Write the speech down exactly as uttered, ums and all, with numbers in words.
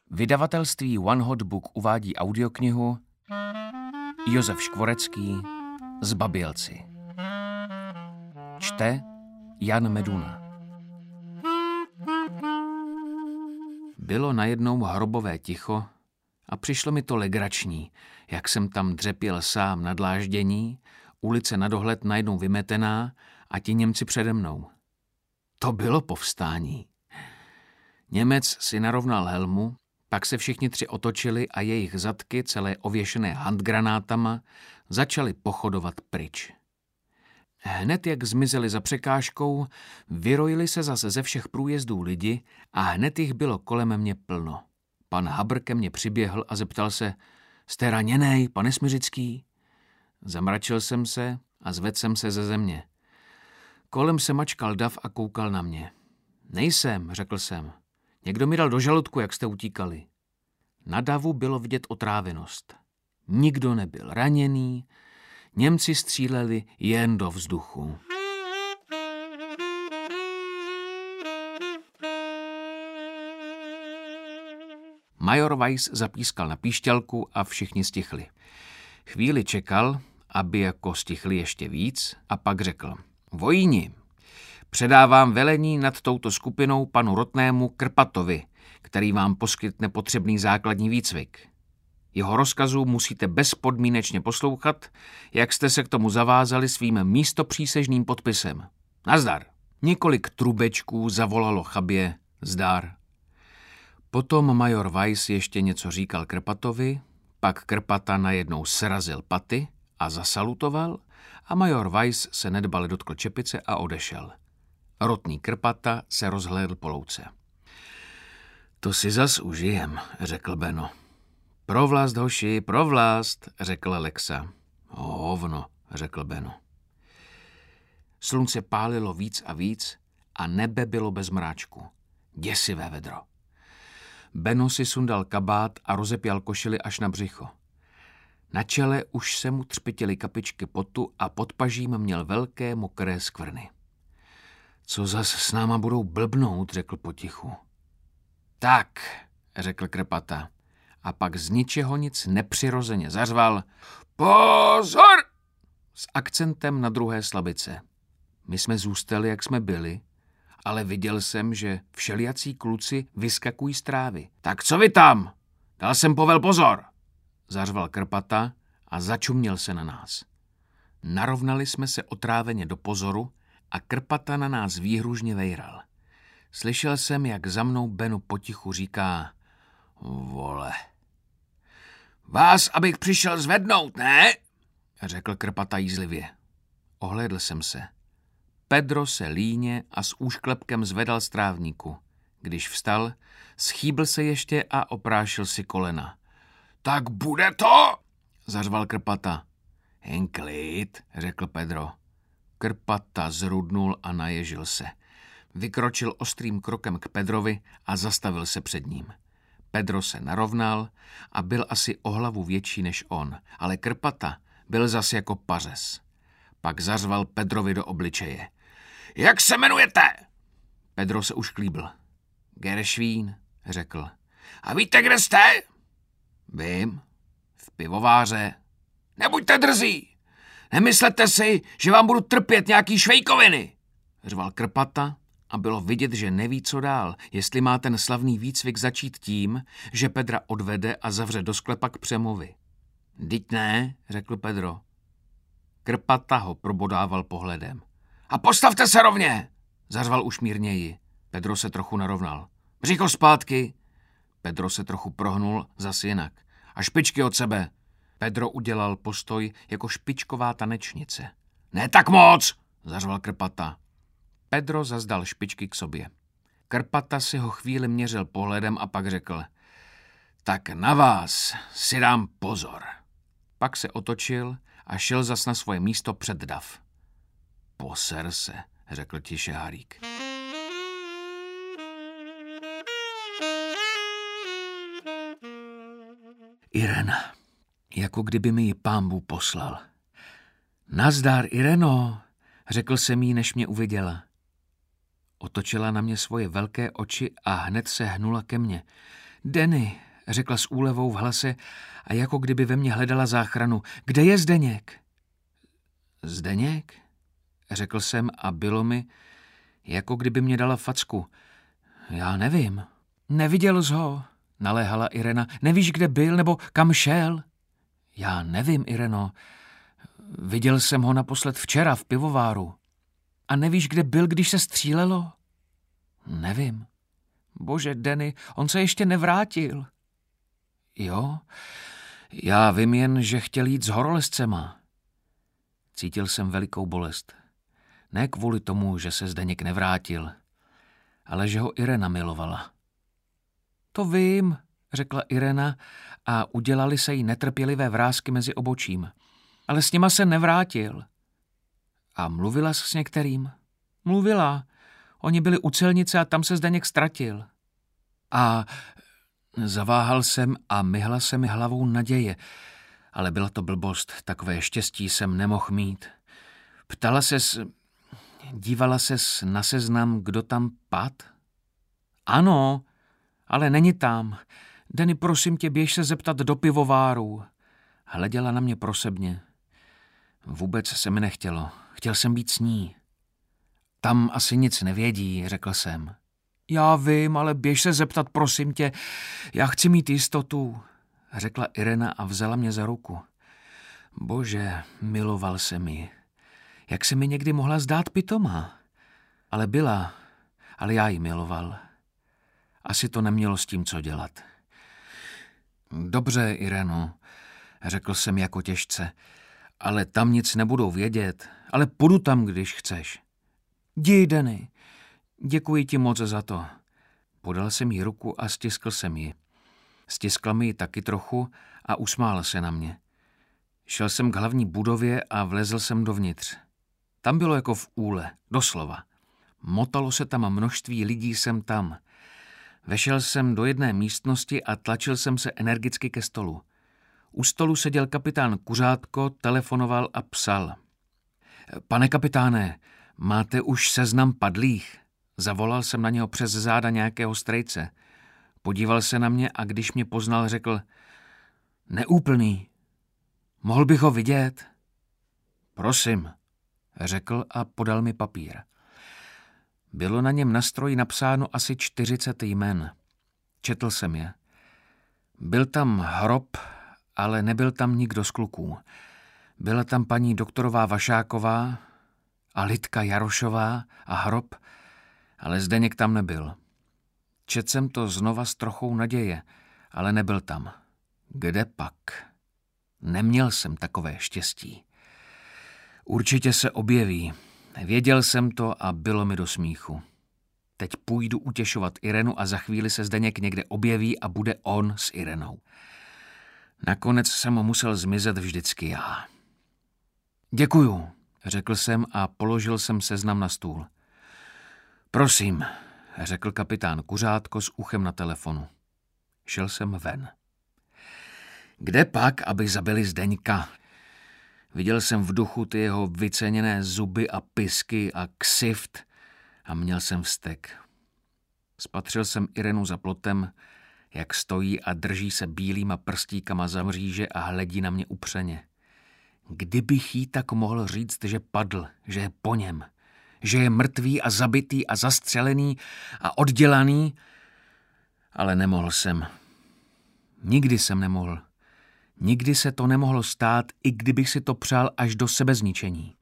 Vydavatelství One Hot Book uvádí audioknihu Josef Škvorecký Zbabělci. Čte Jan Meduna. Bylo najednou hrobové ticho a přišlo mi to legrační, jak jsem tam dřepěl sám na dláždění, ulice na dohled najednou vymetená a ti Němci přede mnou. To bylo povstání. Němec si narovnal helmu, pak se všichni tři otočili a jejich zadky, celé ověšené handgranátama, začaly pochodovat pryč. Hned jak zmizeli za překážkou, vyrojili se zase ze všech průjezdů lidi a hned jich bylo kolem mě plno. Pan Habr ke mně přiběhl a zeptal se: "Jste raněnej, pane Smiřický?" Zamračil jsem se a zvedl jsem se ze země. Kolem se mačkal dav a koukal na mě. "Nejsem," řekl jsem. "Někdo mi dal do žaludku, jak jste utíkali." Na davu bylo vidět otrávenost. Nikdo nebyl raněný, Němci stříleli jen do vzduchu. Major Weiss zapískal na píšťalku a všichni stichli. Chvíli čekal, aby jako stichli ještě víc, a pak řekl: "Vojíni, předávám velení nad touto skupinou panu rotnému Krpatovi, který vám poskytne potřebný základní výcvik. Jeho rozkazů musíte bezpodmínečně poslouchat, jak jste se k tomu zavázali svým místopřísežným podpisem. Nazdar." Několik trubečků zavolalo chabě zdar. Potom major Weiss ještě něco říkal Krpatovi, pak Krpata najednou srazil paty a zasalutoval a major Weiss se nedbale dotkl čepice a odešel. Rotný Krpata se rozhlédl po louce. "To si zas užijem," řekl Beno. "Pro vlast, hoši, pro vlast," řekl Lexa. "Hovno," řekl Beno. Slunce pálilo víc a víc a nebe bylo bez mráčku. Děsivé vedro. Beno si sundal kabát a rozepěl košili až na břicho. Na čele už se mu třpitily kapičky potu a pod pažím měl velké mokré skvrny. "Co zas s náma budou blbnout," řekl potichu. "Tak," řekl Krpata. A pak z ničeho nic nepřirozeně zařval: "Pozor!" s akcentem na druhé slabice. My jsme zůstali, jak jsme byli, ale viděl jsem, že všelijací kluci vyskakují z trávy. "Tak co vy tam? Dal jsem povel pozor!" zařval Krpata a začuměl se na nás. Narovnali jsme se otráveně do pozoru a Krpata na nás výhružně vejral. Slyšel jsem, jak za mnou Beno potichu říká: "Vole. Vás, abych přišel zvednout, ne?" řekl Krpata jízlivě. Ohlédl jsem se. Pedro se líně a s úšklepkem zvedal z trávníku. Když vstal, schýbl se ještě a oprášil si kolena. "Tak bude to!" zařval Krpata. "Jen klid," řekl Pedro. Krpata zrudnul a naježil se. Vykročil ostrým krokem k Pedrovi a zastavil se před ním. Pedro se narovnal a byl asi o hlavu větší než on, ale Krpata byl zas jako pařez. Pak zařval Pedrovi do obličeje: "Jak se jmenujete?" Pedro se už klíbl. "Geršvín," řekl. "A víte, kde jste?" "Vím. V pivováře." "Nebuďte drzí. Nemyslete si, že vám budu trpět nějaký švejkoviny," řval Krpata a bylo vidět, že neví, co dál, jestli má ten slavný výcvik začít tím, že Pedra odvede a zavře do sklepa k přemovi. "Vždyť ne," řekl Pedro. Krpata ho probodával pohledem. "A postavte se rovně," zařval už mírněji. Pedro se trochu narovnal. "Břicho zpátky." Pedro se trochu prohnul zas jinak. "A špičky od sebe." Pedro udělal postoj jako špičková tanečnice. "Ne tak moc," zařval Krpata. Pedro zazdal špičky k sobě. Krpata si ho chvíli měřil pohledem a pak řekl: "Tak na vás si dám pozor." Pak se otočil a šel zas na svoje místo před dav. "Poser se," řekl tiše Harík. Irena, jako kdyby mi ji Pán Bůh poslal. "Nazdar, Ireno," řekl jsem jí, než mě uviděla. Otočila na mě svoje velké oči a hned se hnula ke mně. Denny, řekla s úlevou v hlase a jako kdyby ve mně hledala záchranu. Kde je Zdeněk? Zdeněk? Řekl jsem a bylo mi, jako kdyby mě dala facku. Já nevím. Neviděl jsi ho, naléhala Irena. Nevíš, kde byl nebo kam šel? Já nevím, Ireno. Viděl jsem ho naposled včera v pivováru. A nevíš, kde byl, když se střílelo? Nevím. Bože, Denny, on se ještě nevrátil. Jo, já vím jen, že chtěl jít s horolezcema. Cítil jsem velikou bolest. Ne kvůli tomu, že se Zdeněk nevrátil, ale že ho Irena milovala. To vím, řekla Irena a udělali se jí netrpělivé vrásky mezi obočím. Ale s nima se nevrátil. A mluvila jsi s některým? Mluvila. Oni byli u celnice a tam se Zdeněk ztratil. A zaváhal jsem a myhla se mi hlavou naděje, ale byla to blbost, takové štěstí jsem nemohl mít. Ptala ses, dívala ses na seznam, kdo tam pad? Ano, ale není tam. Denny, prosím tě, běž se zeptat do pivováru. Hleděla na mě prosebně. Vůbec se mi nechtělo. Chtěl jsem být s ní. Tam asi nic nevědí, řekl jsem. Já vím, ale běž se zeptat, prosím tě. Já chci mít jistotu, řekla Irena a vzala mě za ruku. Bože, miloval jsem ji. Jak se mi někdy mohla zdát pitomá? Ale byla, ale já ji miloval. Asi to nemělo s tím, co dělat. Dobře, Ireno, řekl jsem jako těžce, ale tam nic nebudou vědět, ale půjdu tam, když chceš. Jdi, Denny, děkuji ti moc za to. Podal jsem jí ruku a stiskl jsem ji. Stiskla mi ji taky trochu a usmála se na mě. Šel jsem k hlavní budově a vlezl jsem dovnitř. Tam bylo jako v úle, doslova. Motalo se tam množství lidí sem tam. Vešel jsem do jedné místnosti a tlačil jsem se energicky ke stolu. U stolu seděl kapitán Kuřátko, telefonoval a psal. Pane kapitáne, máte už seznam padlých? Zavolal jsem na něho přes záda nějakého strejce. Podíval se na mě a když mě poznal, řekl, neúplný. Mohl bych ho vidět? Prosím, řekl a podal mi papír. Bylo na něm na stroji napsáno asi čtyřicet jmen. Četl jsem je. Byl tam hrob, ale nebyl tam nikdo z kluků. Byla tam paní doktorová Vašáková a Lidka Jarošová a hrob, ale Zdeněk tam nebyl. Četl jsem to znova s trochou naděje, ale nebyl tam. Kde pak? Neměl jsem takové štěstí. Určitě se objeví. Věděl jsem to a bylo mi do smíchu. Teď půjdu utěšovat Irenu a za chvíli se Zdeněk někde objeví a bude on s Irenou. Nakonec jsem mu musel zmizet vždycky já. Děkuju, řekl jsem a položil jsem seznam na stůl. Prosím, řekl kapitán Kuřátko s uchem na telefonu. Šel jsem ven. Kde pak, aby zabili Zdeňka? Viděl jsem v duchu ty jeho vyceněné zuby a pisky a ksift a měl jsem vztek. Spatřil jsem Irenu za plotem, jak stojí a drží se bílýma prstíkama za mříže a hledí na mě upřeně. Kdybych jí tak mohl říct, že padl, že je po něm, že je mrtvý a zabitý a zastřelený a oddělaný, ale nemohl jsem. Nikdy jsem nemohl. Nikdy se to nemohlo stát, i kdybych si to přál až do sebezničení.